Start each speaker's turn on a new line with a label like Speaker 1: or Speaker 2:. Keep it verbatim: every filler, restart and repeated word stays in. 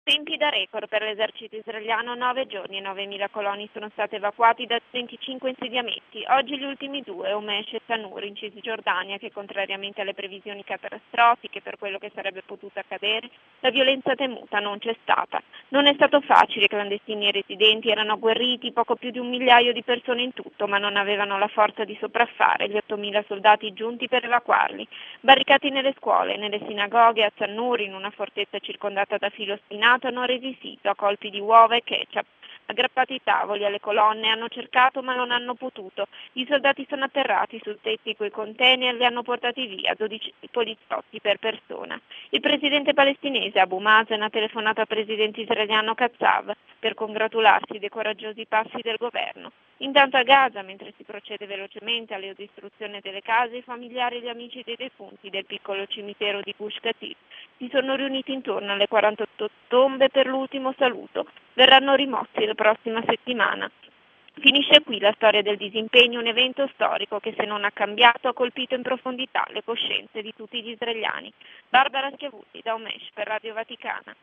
Speaker 1: Tempi da record per l'esercito israeliano, nove giorni e novemila coloni sono stati evacuati da venticinque insediamenti. Oggi gli ultimi due, Homesh e Tanur, in Cisgiordania, che contrariamente alle previsioni catastrofiche per quello che sarebbe potuto accadere, la violenza temuta non c'è stata. Non è stato facile, i clandestini e residenti erano agguerriti, poco più di un migliaio di persone in tutto, ma non avevano la forza di sopraffare gli ottomila soldati giunti per evacuarli. Barricati nelle scuole, nelle sinagoghe, a Tanur, in una fortezza circondata da filo spinato, hanno resistito a colpi di uova e ketchup. Aggrappati ai tavoli, alle colonne, hanno cercato ma non hanno potuto. I soldati sono atterrati sul tetti coi container e li hanno portati via, dodici poliziotti per persona. Il presidente palestinese Abu Mazen ha telefonato al presidente israeliano Kazav per congratularsi dei coraggiosi passi del governo. Intanto a Gaza, mentre si procede velocemente alla distruzione delle case, i familiari e gli amici dei defunti del piccolo cimitero di Gush Katif si sono riuniti intorno alle quarantotto tombe per l'ultimo saluto. Verranno rimossi la prossima settimana. Finisce qui la storia del disimpegno, un evento storico che, se non ha cambiato, ha colpito in profondità le coscienze di tutti gli israeliani. Barbara Schiavuti da Homesh per Radio Vaticana.